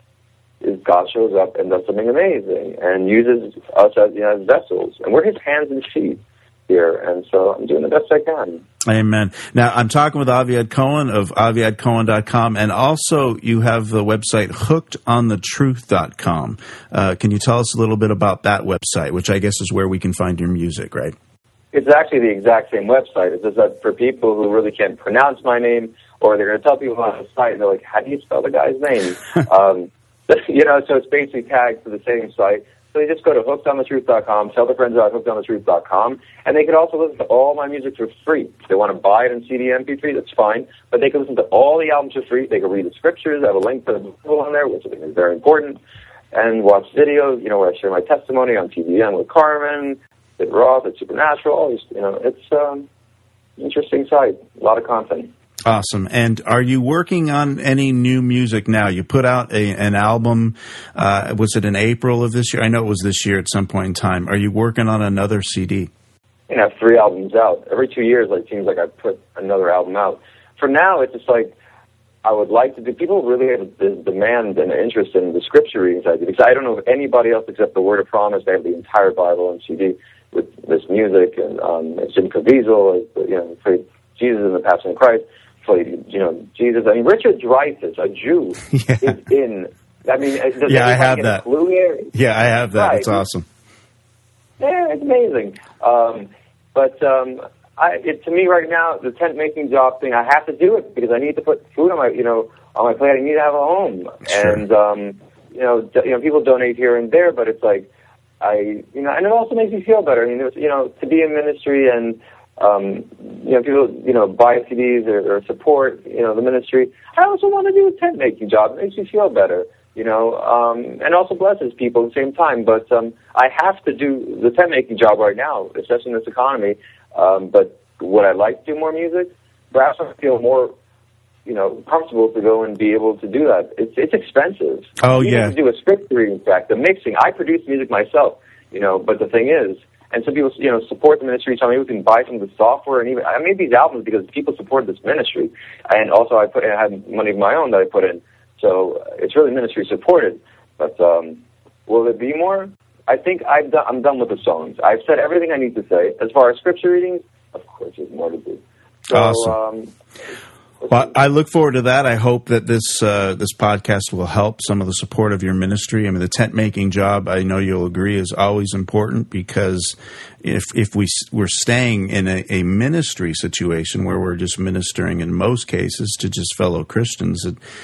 is God shows up and does something amazing and uses us as vessels, and we're His hands and feet here, and so I'm doing the best I can. Amen. Now, I'm talking with Aviad Cohen of aviadcohen.com, and also you have the website hookedonThetruth.com. Can you tell us a little bit about that website, which I guess is where we can find your music, right? It's actually the exact same website. It's just that for people who really can't pronounce my name, or they're going to tell people on the site, and they're like, how do you spell the guy's name? So it's basically tagged to the same site. So they just go to hookedonThetruth.com, tell their friends about hookedonThetruth.com, and they can also listen to all my music for free. If they want to buy it in CD MP3, that's fine, but they can listen to all the albums for free. They can read the scriptures. I have a link to the Bible on there, which I think is very important, and watch videos, where I share my testimony on TVN with Carmen, at Roth, at Supernatural. All these, it's an interesting site, a lot of content. Awesome. And are you working on any new music now? You put out an album, was it in April of this year? I know it was this year at some point in time. Are you working on another CD? I have 3 albums out. Every 2 years, it seems like I put another album out. For now, it's just like I would like to do. People really have this demand and interest in the scripture readings I do, because I don't know of anybody else except the Word of Promise. They have the entire Bible on CD with this music, and Jim Caviezel, played Jesus in the Passion of Christ. Jesus. I mean, Richard Dreyfuss, a Jew, is in. I mean, I have that. Clue here? Yeah, I have that. Right. It's awesome. Yeah, it's amazing. To me right now, the tent making job thing, I have to do it because I need to put food on my plate. I need to have a home, sure. And people donate here and there, but it's like and it also makes me feel better. I mean, to be in ministry and people, buy CDs or support, the ministry. I also want to do a tent making job. It makes me feel better, and also blesses people at the same time. But I have to do the tent making job right now, especially in this economy. But would I like to do more music? Perhaps I feel more, comfortable to go and be able to do that. It's expensive. Oh, you yeah. need to do a script reading track, the mixing. I produce music myself, but the thing is, and some people, support the ministry, tell me we can buy some of the software, and even I made these albums because people support this ministry, and also I had money of my own that I put in, so it's really ministry supported. But will there be more? I think I'm done with the songs. I've said everything I need to say. As far as scripture readings, of course, there's more to do. So, awesome. Well, I look forward to that. I hope that this podcast will help some of the support of your ministry. I mean, the tent making job, I know you'll agree, is always important, because if we're staying in a ministry situation where we're just ministering in most cases to just fellow Christians,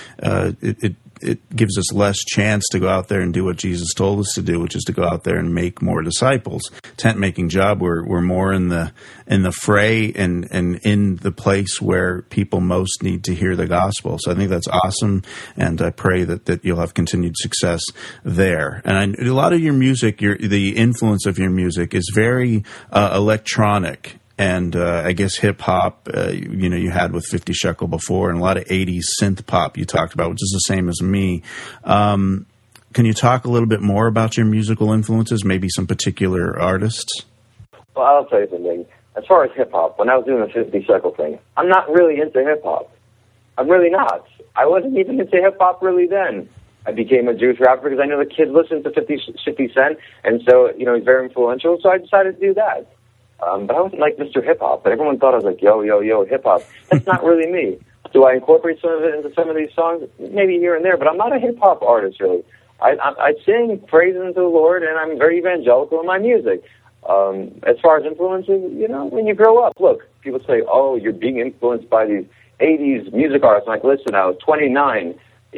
it gives us less chance to go out there and do what Jesus told us to do, which is to go out there and make more disciples. Tent making job, we're more in the fray and in the place where people most need to hear the gospel. So I think that's awesome, and I pray that you'll have continued success there. And a lot of your music, the influence of your music is very electronic. And I guess hip-hop, you had with 50 Shekel before, and a lot of 80s synth pop you talked about, which is the same as me. Can you talk a little bit more about your musical influences, maybe some particular artists? Well, I'll tell you something. As far as hip-hop, when I was doing the 50 Shekel thing, I'm not really into hip-hop. I'm really not. I wasn't even into hip-hop really then. I became a Jewish rapper because I know the kids listened to 50 Cent, and so, he's very influential, so I decided to do that. But I wasn't like Mr. Hip-Hop, but everyone thought I was like, yo, hip-hop. That's not really me. Do I incorporate some of it into some of these songs? Maybe here and there, but I'm not a hip-hop artist, really. I sing praises to the Lord, and I'm very evangelical in my music. As far as influences, when you grow up, look, people say, oh, you're being influenced by these 80s music artists. I'm like, listen, I was 29,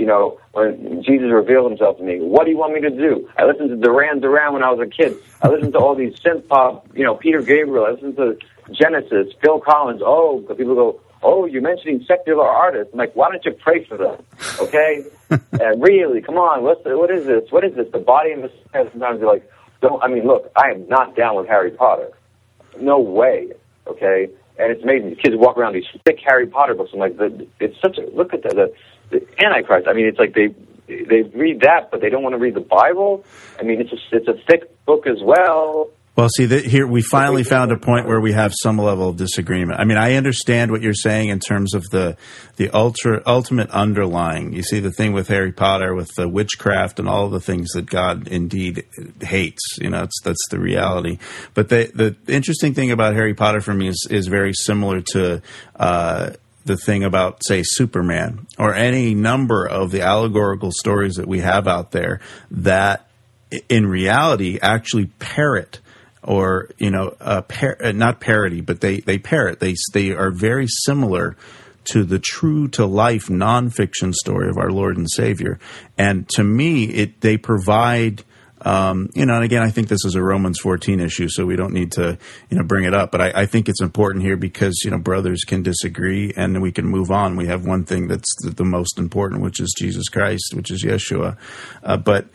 when Jesus revealed himself to me. What do you want me to do? I listened to Duran Duran when I was a kid. I listened to all these synth pop, Peter Gabriel. I listened to Genesis, Phil Collins. Oh, people go, oh, you're mentioning secular artists. I'm like, why don't you pray for them? Okay? Really, come on, what is this? What is this? The body and the spirit. Sometimes you're like, look, I am not down with Harry Potter. No way. Okay? And it's amazing. The kids walk around these thick Harry Potter books. I'm like, it's such a, look at the Antichrist. I mean, it's like they read that, but they don't want to read the Bible. I mean, it's a thick book as well. Well, see, here we finally found a point where we have some level of disagreement. I mean, I understand what you're saying in terms of the ultimate underlying. You see, the thing with Harry Potter, with the witchcraft and all of the things that God indeed hates. That's the reality. But the interesting thing about Harry Potter for me is very similar to the thing about, say, Superman, or any number of the allegorical stories that we have out there that, in reality, actually parrot. Or, not parody, but they parrot. They are very similar to the true-to-life nonfiction story of our Lord and Savior. And to me, they provide, and again, I think this is a Romans 14 issue, so we don't need to, bring it up. But I think it's important here because, brothers can disagree and we can move on. We have one thing that's the most important, which is Jesus Christ, which is Yeshua. But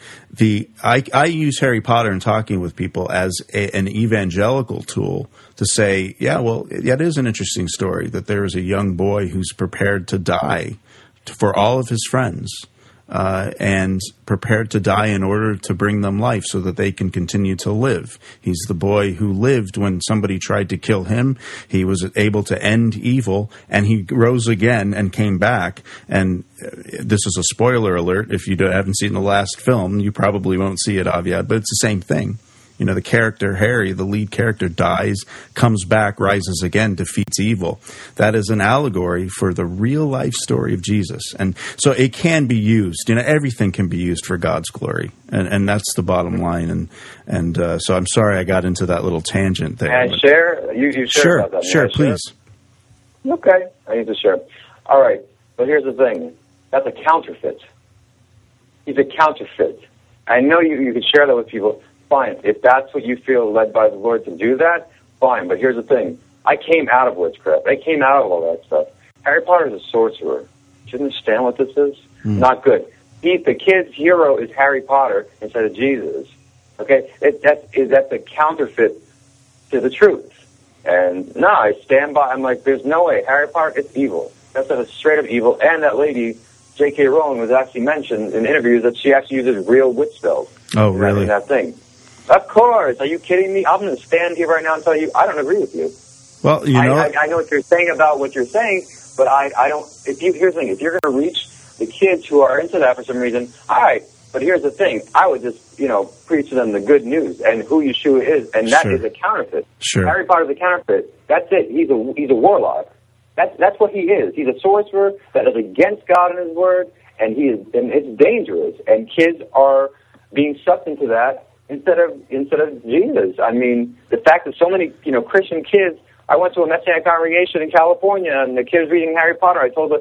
I use Harry Potter in talking with people as an evangelical tool to say, it is an interesting story that there is a young boy who's prepared to die for all of his friends. And prepared to die in order to bring them life so that they can continue to live. He's the boy who lived when somebody tried to kill him. He was able to end evil, and he rose again and came back. And this is a spoiler alert. If you haven't seen the last film, you probably won't see it, Aviad, but it's the same thing. The character, Harry, the lead character, dies, comes back, rises again, defeats evil. That is an allegory for the real-life story of Jesus. And so it can be used. Everything can be used for God's glory. And that's the bottom line. And so I'm sorry I got into that little tangent there. May I share? You share about that. Sure, please. Okay. I need to share. All right. But here's the thing. That's a counterfeit. He's a counterfeit. I know you can share that with people. Fine. If that's what you feel led by the Lord to do that, fine. But here's the thing. I came out of witchcraft. I came out of all that stuff. Harry Potter is a sorcerer. Do you understand what this is? Not good. The kid's hero is Harry Potter instead of Jesus. Okay? That's a counterfeit to the truth. And no, I stand by. I'm like, there's no way. Harry Potter is evil. That's a straight up evil. And that lady, J.K. Rowling, was actually mentioned in interviews that she actually uses real witch spells. Oh, really? In that thing. Of course. Are you kidding me? I'm going to stand here right now and tell you I don't agree with you. Well, you know, I know what you're saying about what you're saying, but I don't. Here's the thing: if you're going to reach the kids who are into that for some reason, all right. But here's the thing: I would just, preach to them the good news and who Yeshua is, and that is a counterfeit. Sure. Harry Potter's a counterfeit. That's it. He's a warlock. That's what he is. He's a sorcerer that is against God and His Word, and it's dangerous. And kids are being sucked into that instead of Jesus. I mean, the fact that so many Christian kids. I went to a Messianic congregation in California, and the kids reading Harry Potter. I told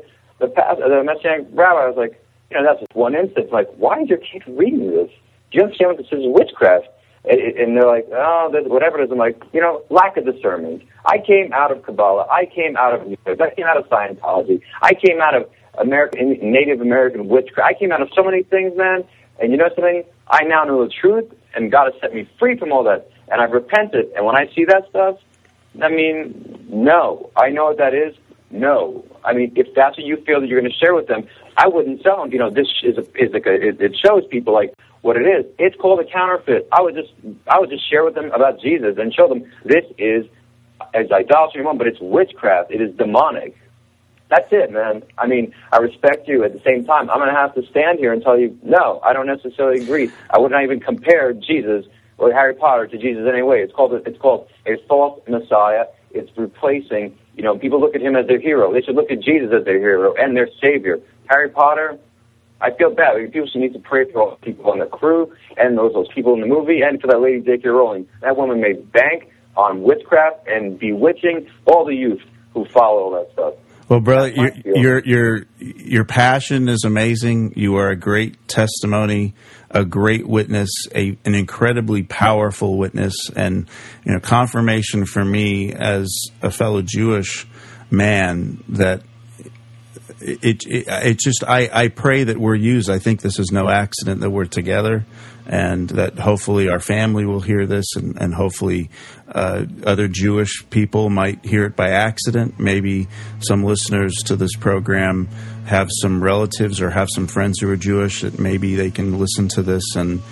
the Messianic rabbi, I was like, that's just one instance. Like, why is your kid reading this? Do you understand what this is? Witchcraft. And they're like, whatever it is. I'm like, lack of discernment. I came out of Kabbalah. I came out of music. I came out of Scientology. I came out of Native American witchcraft. I came out of so many things, man. And you know something? I now know the truth, and God has set me free from all that. And I've repented. And when I see that stuff, I mean, no. I know what that is. No. I mean, if that's what you feel that you're going to share with them, I wouldn't tell them, this is it shows people like what it is. It's called a counterfeit. I would just share with them about Jesus and show them this is idolatry, but it's witchcraft. It is demonic. That's it, man. I mean, I respect you. At the same time, I'm going to have to stand here and tell you, no, I don't necessarily agree. I would not even compare Jesus or Harry Potter to Jesus in any way. It's called a false Messiah. It's replacing, people look at him as their hero. They should look at Jesus as their hero and their savior. Harry Potter, I feel bad. People should need to pray for all the people on the crew and those people in the movie and for that lady J.K. Rowling. That woman made bank on witchcraft and bewitching all the youth who follow all that stuff. Well, brother, your passion is amazing. You are a great testimony, a great witness, an incredibly powerful witness, and confirmation for me as a fellow Jewish man that it just I pray that we're used. I think this is no accident that we're together, and that hopefully our family will hear this, and hopefully other Jewish people might hear it by accident. Maybe some listeners to this program have some relatives or have some friends who are Jewish that maybe they can listen to this and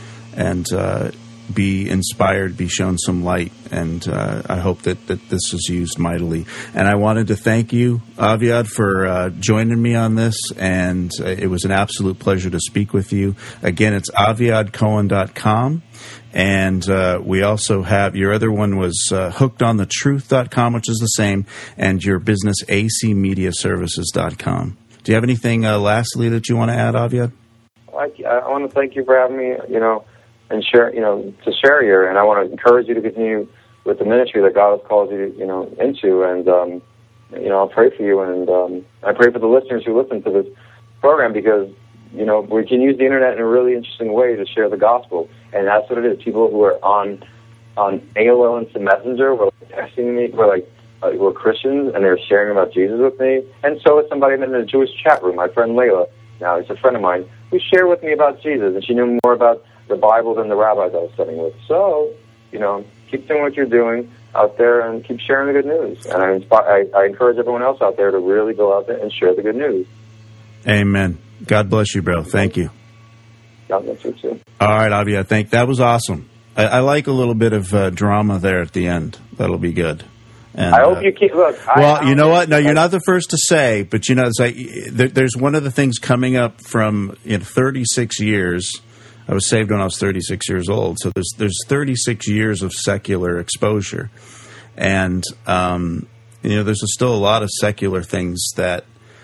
be inspired, be shown some light, and I hope that this is used mightily. And I wanted to thank you, Aviad, for joining me on this, and it was an absolute pleasure to speak with you. Again, it's aviadcohen.com, and we also have, your other one was hookedonthetruth.com, which is the same, and your business, acmediaservices.com. Do you have anything lastly that you want to add, Aviad? I want to thank you for having me, and share, to share here. And I want to encourage you to continue with the ministry that God has called you, into. And, I'll pray for you. And I pray for the listeners who listen to this program because, we can use the internet in a really interesting way to share the gospel. And that's what it is. People who are on AOL Instant Messenger were texting me, were Christians, and they were sharing about Jesus with me. And so is somebody in the Jewish chat room, my friend Layla. Now, it's a friend of mine who shared with me about Jesus, and she knew more about the Bible than the rabbis I was studying with. So, keep doing what you're doing out there and keep sharing the good news. And I encourage everyone else out there to really go out there and share the good news. Amen. God bless you, bro. Thank you. God bless you, too. All right, Avi, that was awesome. I like a little bit of drama there at the end. That'll be good. And, I hope you keep, look. Well, you know what? No, you're not the first to say, but it's like there's one of the things coming up from 36 years. I was saved when I was 36 years old, so there's 36 years of secular exposure, and there's still a lot of secular things that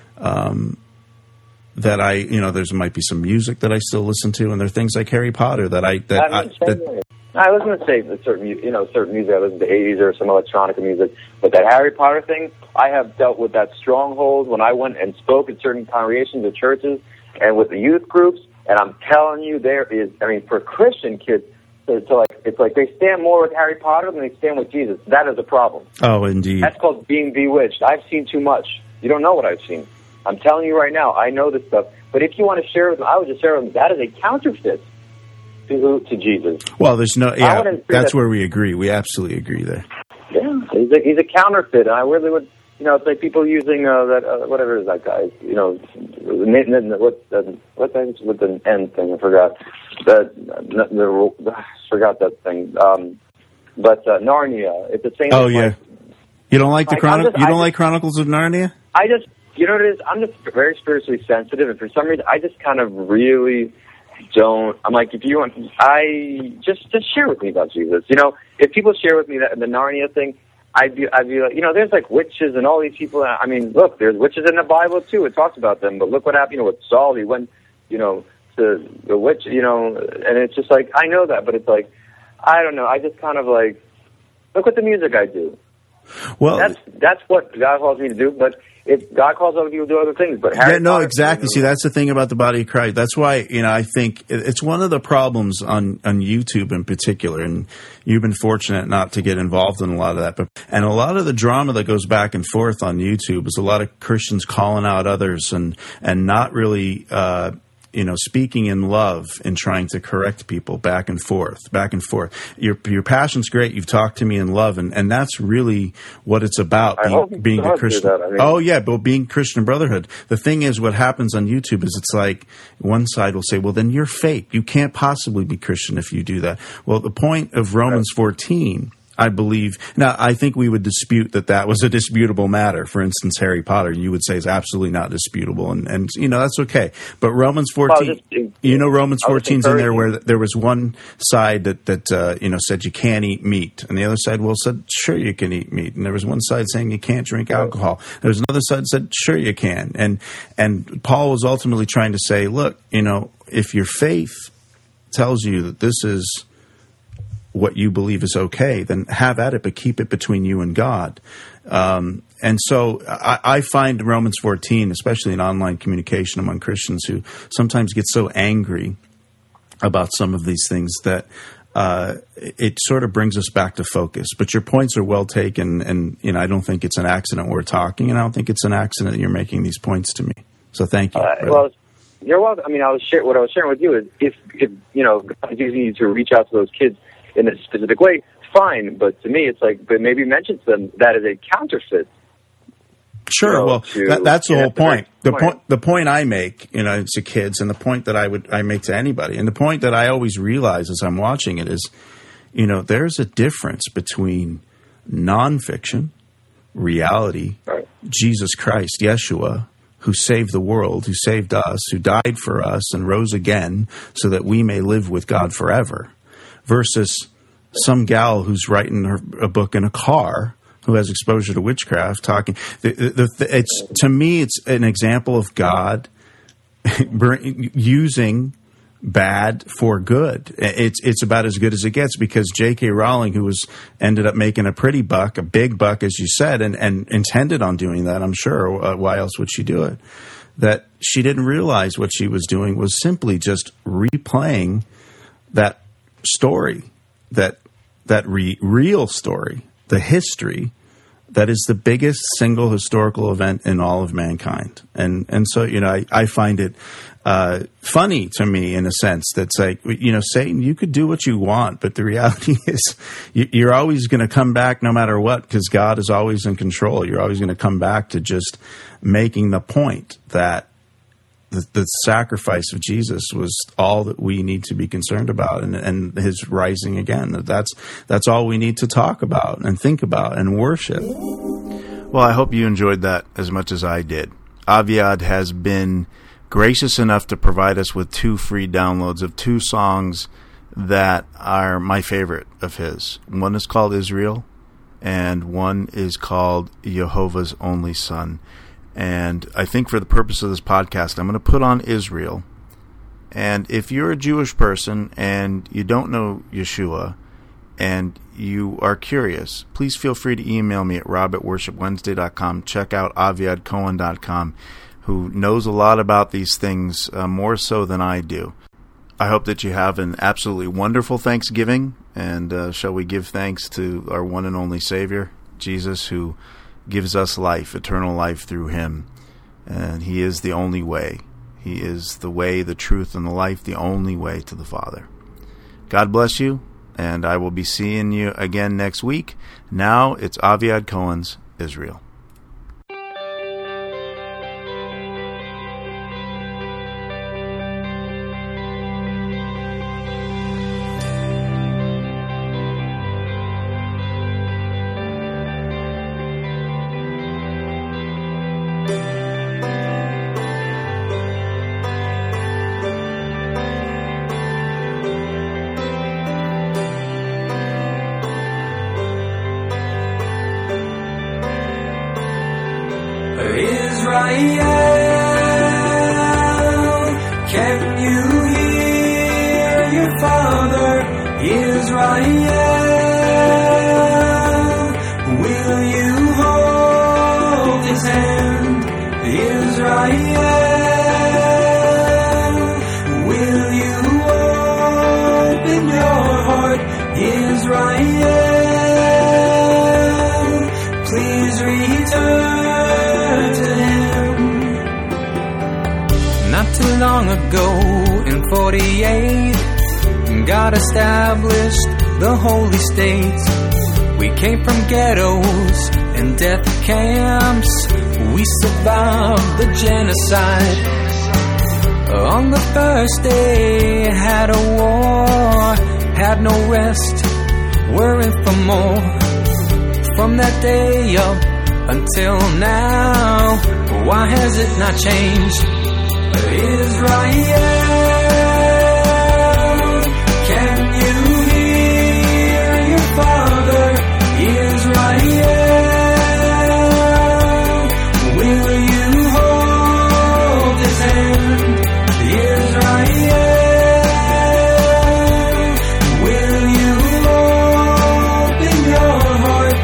there might be some music that I still listen to, and there are things like Harry Potter that I listen to certain music. I listen to 80s or some electronic music, but that Harry Potter thing, I have dealt with that stronghold when I went and spoke at certain congregations or churches and with the youth groups. And I'm telling you, for Christian kids to It's like they stand more with Harry Potter than they stand with Jesus. That is a problem. Oh, indeed. That's called being bewitched. I've seen too much. You don't know what I've seen. I'm telling you right now, I know this stuff. But if you want to share with them, I would just share with them, that is a counterfeit to Jesus. Well, there's no, yeah, that's where we agree. We absolutely agree there. Yeah, he's a counterfeit, and I really would, it's like people using that, whatever is that guy, what's with the N thing, I forgot. Forgot that thing. But Narnia, it's the same. Oh, yeah. Like, you don't like like Chronicles of Narnia? I just, you know what it is? I'm just very spiritually sensitive, and for some reason, I just kind of really don't. I'm like, if you want, just share with me about Jesus. If people share with me the Narnia thing, I'd be like, there's like witches and all these people. I mean, look, there's witches in the Bible too. It talks about them, but look what happened. With Saul, he went, to the witch, and it's just like, I know that, but it's like, I don't know. I just kind of like, look what the music I do. Well, that's what God calls me to do, but if God calls other people to do other things, but Harry Potter, exactly. See, that's the thing about the body of Christ. That's why, I think it's one of the problems on YouTube in particular, and you've been fortunate not to get involved in a lot of that. And a lot of the drama that goes back and forth on YouTube is a lot of Christians calling out others and not really, speaking in love and trying to correct people back and forth. Your passion's great. You've talked to me in love, and that's really what it's about, being a Christian. But being Christian brotherhood. The thing is, what happens on YouTube is it's like one side will say, well, then you're fake. You can't possibly be Christian if you do that. Well, the point of Romans 14, I believe. Now, I think we would dispute that was a disputable matter. For instance, Harry Potter, you would say is absolutely not disputable, and that's okay. But Romans 14, Romans 14's in there where there was one side that said you can't eat meat, and the other side said sure you can eat meat, and there was one side saying you can't drink alcohol. There was another side that said sure you can, and Paul was ultimately trying to say, look, if your faith tells you that this is what you believe is okay, then have at it, but keep it between you and God. And so I find Romans 14, especially in online communication among Christians who sometimes get so angry about some of these things that it sort of brings us back to focus. But your points are well taken, and I don't think it's an accident we're talking, and I don't think it's an accident that you're making these points to me. So thank you. Well, you're welcome. I mean, what I was sharing with you is if God is using you to reach out to those kids in a specific way, fine. But to me, it's like, but maybe mention to them that is a counterfeit. Sure. That's the whole point. The point I make, to kids, and the point that I make to anybody, and the point that I always realize as I'm watching it is, there's a difference between nonfiction, reality, right. Jesus Christ, Yeshua, who saved the world, who saved us, who died for us and rose again so that we may live with God forever, versus some gal who's writing a book in a car who has exposure to witchcraft talking. To me, it's an example of God using bad for good. It's about as good as it gets, because J.K. Rowling, who ended up making a big buck, as you said, and intended on doing that, I'm sure. Why else would she do it? That she didn't realize what she was doing was simply just replaying that story, that real story, the history that is the biggest single historical event in all of mankind. And so, I find it funny to me, in a sense, that's like, Satan, you could do what you want, but the reality is you're always going to come back no matter what, because God is always in control. You're always going to come back to just making the point that the sacrifice of Jesus was all that we need to be concerned about, and his rising again. That's all we need to talk about and think about and worship. Well, I hope you enjoyed that as much as I did. Aviad has been gracious enough to provide us with 2 free downloads of 2 songs that are my favorite of his. One is called Israel, and one is called Jehovah's Only Son. And I think for the purpose of this podcast, I'm going to put on Israel. And if you're a Jewish person and you don't know Yeshua and you are curious, please feel free to email me at rob@worshipwednesday.com. Check out aviadcohen.com, who knows a lot about these things, more so than I do. I hope that you have an absolutely wonderful Thanksgiving, and shall we give thanks to our one and only Savior, Jesus, who gives us life, eternal life through him. And he is the only way. He is the way, the truth, and the life, the only way to the Father. God bless you, and I will be seeing you again next week. Now it's Aviad Cohen's Israel. God established the holy states. We came from ghettos and death camps. We survived the genocide. On the first day, had a war, had no rest, worrying for more. From that day up until now, why has it not changed? Israel, can you hear your father? Israel, will you hold his hand? Israel, will you open your heart?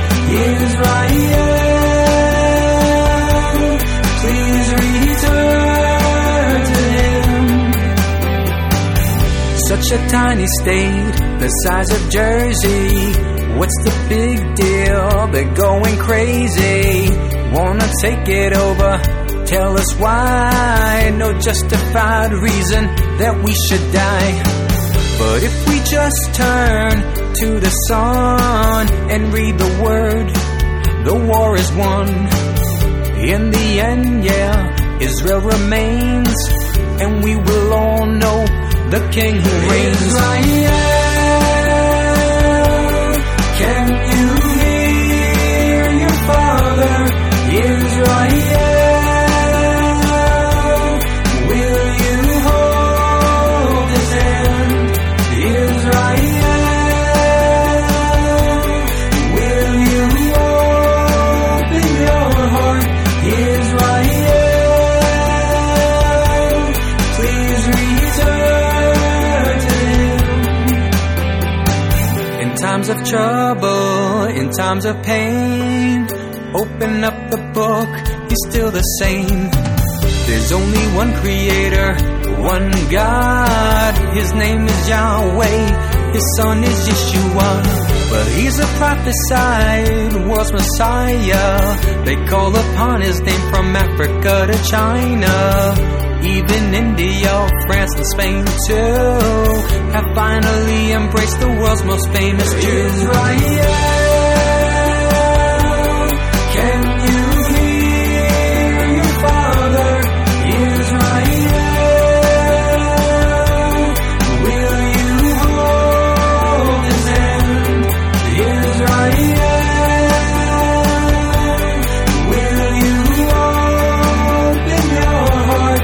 Israel, please return to him. Such a tiny state, the size of Jersey. What's the big deal? They're going crazy. Wanna take it over? Tell us why. No justified reason that we should die. But if we just turn to the sun and read the word, the war is won. In the end, yeah, Israel remains, and we will all know the King who reigns. Israel, can you hear your father? Israel, will you hold his hand? Israel, will you open your heart? Israel, please return to him. In times of trouble, in times of pain, open up the book, he's still the same. There's only one creator, one God. His name is Yahweh, his son is Yeshua. But he's a prophesied world's Messiah. They call upon his name from Africa to China. Even India, France and Spain too have finally embraced the world's most famous Jew. Israel, can you hear your father? Israel, will you hold his hand? Israel, will you open your heart?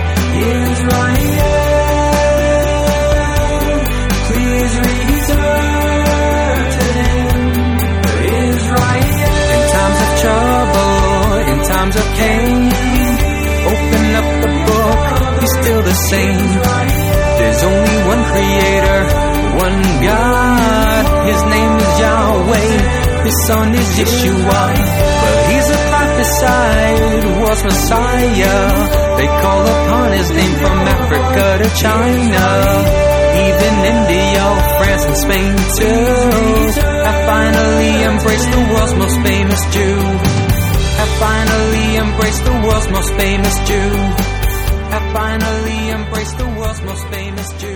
Israel, please return to him. Israel, in times of trouble, in times of pain, open up the book, he's still the same. There's only one creator, one God. His name is Yahweh, his son is Yeshua. But he's a prophesied world's Messiah. They call upon his name from Africa to China. even India, France and Spain too, have finally embraced the world's most famous Jew. Have finally embraced the world's most famous Jew. Have finally embraced the world's most famous Jew.